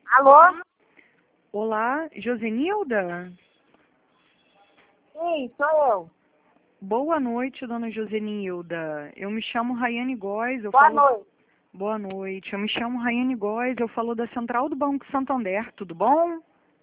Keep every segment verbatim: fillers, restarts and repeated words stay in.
Alô? Olá, Josenilda? Sim, sou eu. Boa noite, dona Josenilda. Eu me chamo Raiane Góes, eu Boa falo... noite. Boa noite. Eu me chamo Raiane Góes, eu falo da Central do Banco Santander, tudo bom?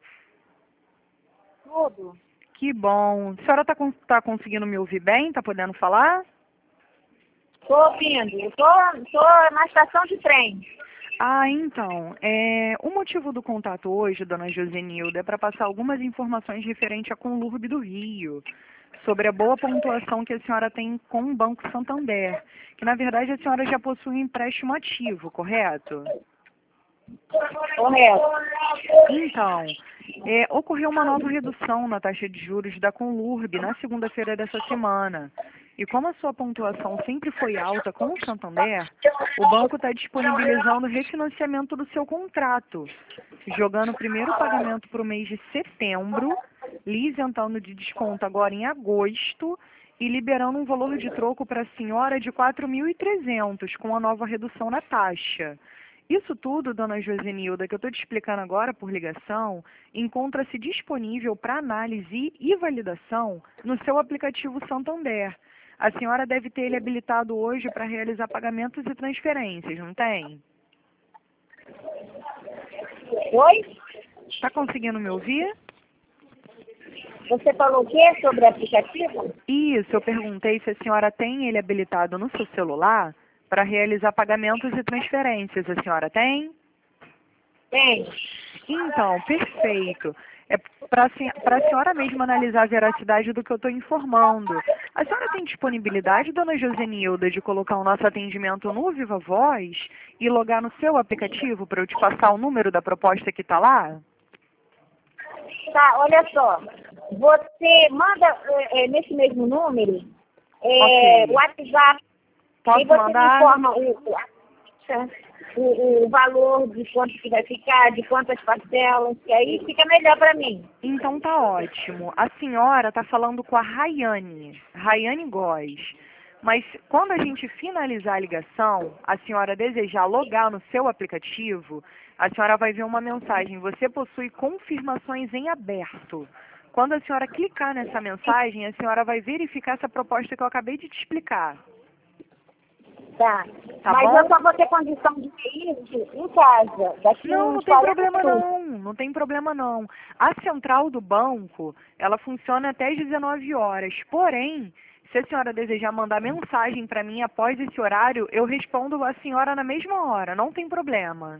Tudo? Que bom. A senhora está tá conseguindo me ouvir bem? Está podendo falar? Tô ouvindo. Eu tô, tô na estação de trem. Ah, então, é, o motivo do contato hoje, dona Josenilda, é para passar algumas informações referente à Conlurb do Rio, sobre a boa pontuação que a senhora tem com o Banco Santander, que na verdade a senhora já possui um empréstimo ativo, correto? Correto. Então, é, ocorreu uma nova redução na taxa de juros da Conlurb na segunda-feira dessa semana. E como a sua pontuação sempre foi alta com o Santander, o banco está disponibilizando o refinanciamento do seu contrato, jogando o primeiro pagamento para o mês de setembro, lhe isentando de desconto agora em agosto e liberando um valor de troco para a senhora de quatro mil e trezentos com a nova redução na taxa. Isso tudo, dona Josenilda, que eu estou te explicando agora por ligação, encontra-se disponível para análise e validação no seu aplicativo Santander. A senhora deve ter ele habilitado hoje para realizar pagamentos e transferências, não tem? Oi? Está conseguindo me ouvir? Você falou o quê sobre aplicativo? Isso, eu perguntei se a senhora tem ele habilitado no seu celular para realizar pagamentos e transferências. A senhora tem? Tem. Então, perfeito. É para a senhora mesma analisar a veracidade do que eu estou informando. A senhora tem disponibilidade, dona Josenilda, de colocar o nosso atendimento no Viva Voz e logar no seu aplicativo para eu te passar o número da proposta que está lá? Tá, olha só. Você manda é, é, nesse mesmo número é, Ok. o WhatsApp e Posso você me mandar? informa o, o, o, o valor de quanto que vai ficar, de quantas parcelas, que aí fica melhor para mim. Então tá ótimo. A senhora está falando com a Raiane, Raiane Góes. Mas quando a gente finalizar a ligação, a senhora desejar logar no seu aplicativo, a senhora vai ver uma mensagem. Você possui confirmações em aberto. Quando a senhora clicar nessa mensagem, a senhora vai verificar essa proposta que eu acabei de te explicar. Tá. Tá Mas bom? eu só vou ter condição de ver isso em casa, daqui Não, não uns tem quarenta problema minutos. não, não tem problema não. A central do banco, ela funciona até às dezenove horas. Porém, se a senhora desejar mandar mensagem para mim após esse horário, eu respondo a senhora na mesma hora, não tem problema.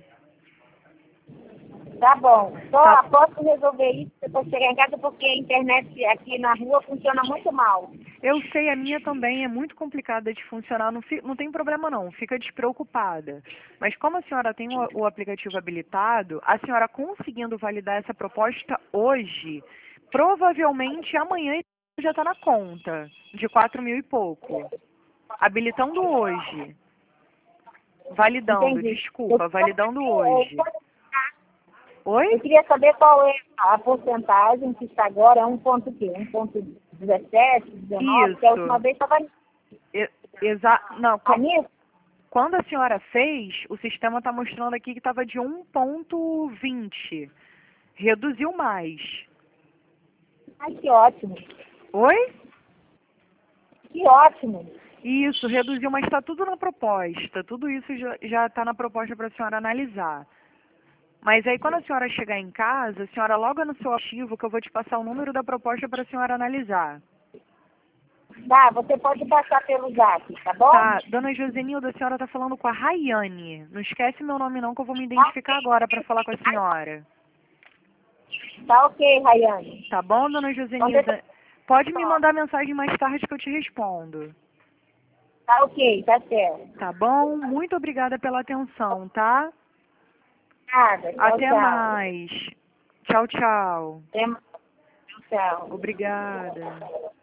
Tá bom. Só Tá, posso resolver isso depois de chegar em casa, porque a internet aqui na rua funciona muito mal. eu sei, a minha também é muito complicada de funcionar, não, fi- não tem problema não, fica despreocupada. Mas como a senhora tem o, o aplicativo habilitado, a senhora conseguindo validar essa proposta hoje, provavelmente amanhã já está na conta, de quatro mil e pouco. Habilitando hoje. Validando, Entendi. Eu, desculpa, validando hoje. eu Oi? queria saber qual é a porcentagem que está agora, é um ponto quê? um ponto dezessete, dezenove, que a última Isso. vez estava E- exa não, co- nisso. quando a senhora fez, o sistema está mostrando aqui que estava de um ponto vinte. Reduziu mais. Ai, que ótimo. Oi? Que ótimo. Isso, reduziu, mas está tudo na proposta. Tudo isso já está na proposta para a senhora analisar. Mas aí quando a senhora chegar em casa, a senhora loga no seu arquivo que eu vou te passar o número da proposta para a senhora analisar. Tá, você pode passar pelo zap, tá bom? Tá, dona Josenilda, a senhora está falando com a Raiane. Não esquece meu nome não, que eu vou me identificar agora para falar com a senhora. Tá ok, Rayane. Tá bom, dona Então, deixa... Josenilda? Pode me mandar mensagem mais tarde que eu te respondo. Tá ok, tá certo. Tá bom? Muito obrigada pela atenção, tá? Nada, tchau, Até tchau. mais. Tchau, tchau. Até mais. Tchau. Obrigada.